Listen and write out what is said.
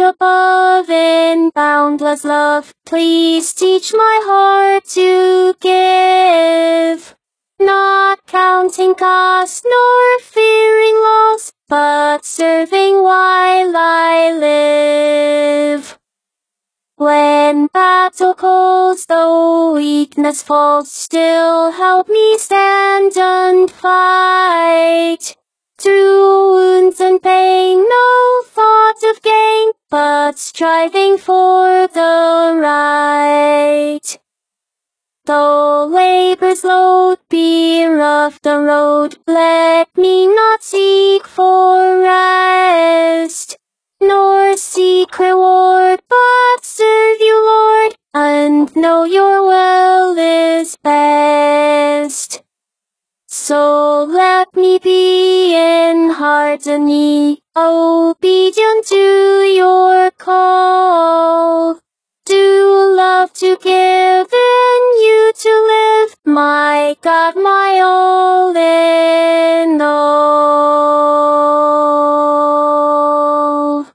above in boundless love. Please teach my heart to give, not counting cost nor fearing loss, but serving while I live. When battle calls, though weakness falls, still help me stand and fight. Through wounds and pain, no thought of gain, but striving for the right. Though labor's load be rough the road, let me not seek for rest, nor seek reward, but serve you, Lord, and know your will is best. So let me be in heart and knee, obedient to your call. Do love to give, in you to live, my God, my all.